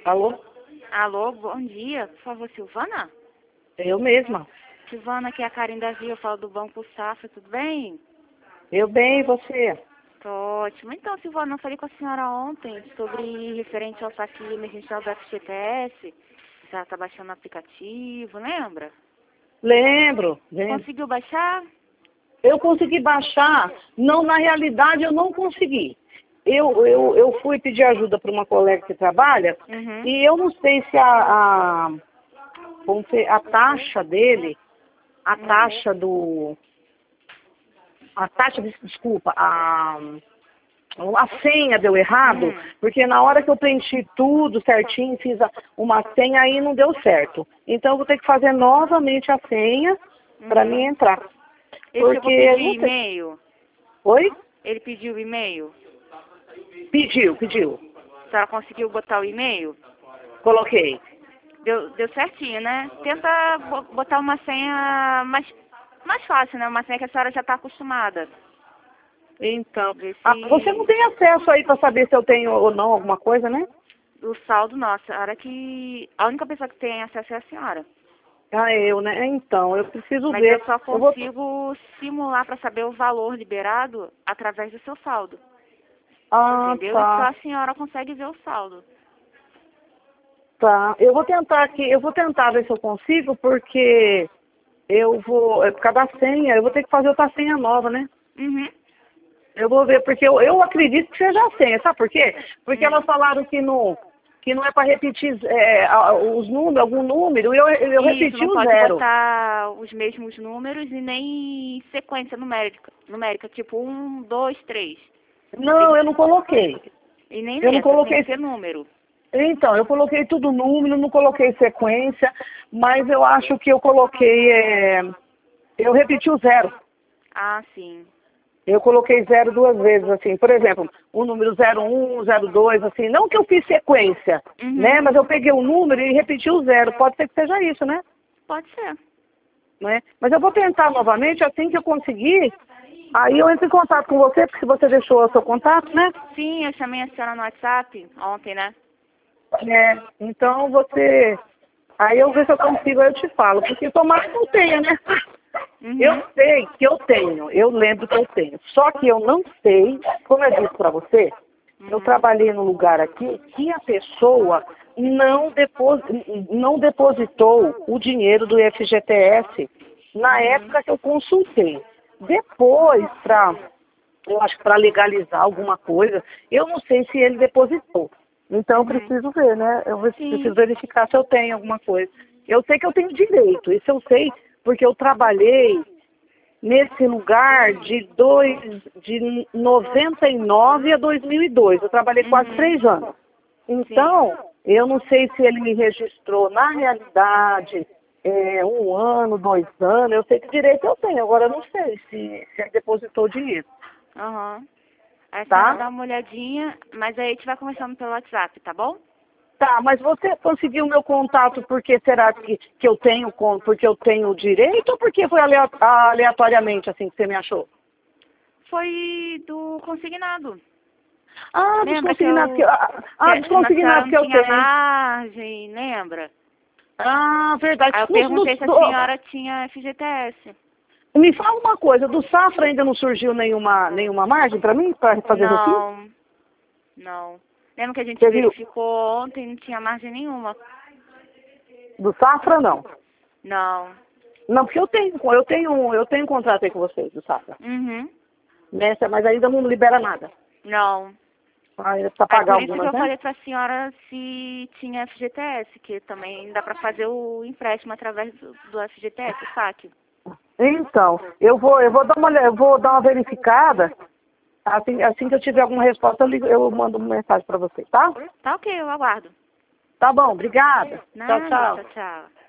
Alô? Alô, bom dia. Por favor, Silvana? Eu mesma. Silvana, aqui é a Karen Davi, eu falo do Banco Safra, tudo bem? Eu bem, e você? Tô ótimo. Então, Silvana, eu falei com a senhora ontem sobre referente ao saque emergencial do FGTS. Já tá baixando o aplicativo, lembra? Lembro. Conseguiu baixar? Eu consegui baixar. Não, na realidade eu não consegui. Eu fui pedir ajuda para uma colega que trabalha e eu não sei se a taxa dele, desculpa, a senha deu errado, porque na hora que eu preenchi tudo certinho, fiz uma senha, aí não deu certo. Então eu vou ter que fazer novamente a senha para mim entrar. Ele chegou a pedir e-mail? Oi? Ele pediu e-mail? Pediu. A senhora conseguiu botar o e-mail? Coloquei. Deu certinho, né? Tenta botar uma senha mais fácil, né? Uma senha que a senhora já está acostumada. Então, você não tem acesso aí para saber se eu tenho ou não alguma coisa, né? O saldo nosso. A única pessoa que tem acesso é a senhora. Eu, né? Então, eu preciso Mas ver. eu só consigo simular para saber o valor liberado através do seu saldo. Entendeu? Tá. Só a senhora consegue ver o saldo. Tá. Eu vou tentar ver se eu consigo, porque por causa da senha, eu vou ter que fazer outra senha nova, né? Eu vou ver, porque eu acredito que seja a senha, sabe por quê? Porque elas falaram que não é para repetir os números, algum número, e eu repeti não o pode zero. botar os mesmos números e nem sequência numérica, tipo 1, 2, 3. Não, eu não coloquei. E nem Eu não coloquei. tem que ser número. Então, eu coloquei tudo número, não coloquei sequência, mas eu acho que eu coloquei, eu repeti o zero. Ah, sim. Eu coloquei zero duas vezes, assim, por exemplo, o número 01, 02, assim, não que eu fiz sequência, né, mas eu peguei o número e repeti o zero, pode ser que seja isso, né? Pode ser. Né? Mas eu vou tentar novamente, assim que eu conseguir, aí eu entro em contato com você, porque você deixou o seu contato, né? Sim, eu chamei a senhora no WhatsApp ontem, né? Então aí eu vejo se eu consigo, aí eu te falo, porque tomara que eu tenha, né? Eu sei que eu tenho, eu lembro que eu tenho. Só que eu não sei, como eu disse para você, eu trabalhei num lugar aqui que a pessoa não depositou o dinheiro do FGTS na época que eu consultei. Depois, eu acho que para legalizar alguma coisa, eu não sei se ele depositou. Então eu preciso ver, né? Eu preciso verificar se eu tenho alguma coisa. Eu sei que eu tenho direito, isso eu sei, porque eu trabalhei nesse lugar de 99 a 2002. Eu trabalhei quase 3 anos. Então, eu não sei se ele me registrou na realidade 1 ano, 2 anos. Eu sei que direito eu tenho, agora eu não sei se ele depositou dinheiro. Aí você dá uma olhadinha, mas aí a gente vai conversando pelo WhatsApp, tá bom? Tá, mas você conseguiu o meu contato porque será que eu tenho, porque eu tenho direito ou porque foi aleatoriamente assim que você me achou? Foi do consignado. Dos Lembra consignados dos consignados que eu tinha tenho. margem, lembra? Verdade. Aí eu perguntei se a senhora tinha FGTS. Me fala uma coisa, do Safra ainda não surgiu nenhuma margem para mim, para fazer refis? Não. Lembra que a gente verificou ontem e não tinha margem nenhuma? Do Safra, não? Não. Não, porque eu tenho um contrato aí com vocês, do Safra. Mas ainda não libera nada. Não. Ainda precisa pagar por isso algumas, que eu falei pra senhora se tinha FGTS, que também dá pra fazer o empréstimo através do FGTS, o saque. Então, eu vou dar uma olhada, eu vou dar uma verificada. Assim que eu tiver alguma resposta, eu mando uma mensagem para você, tá? Tá ok, eu aguardo. Tá bom, obrigada. Nada, Tchau. tchau.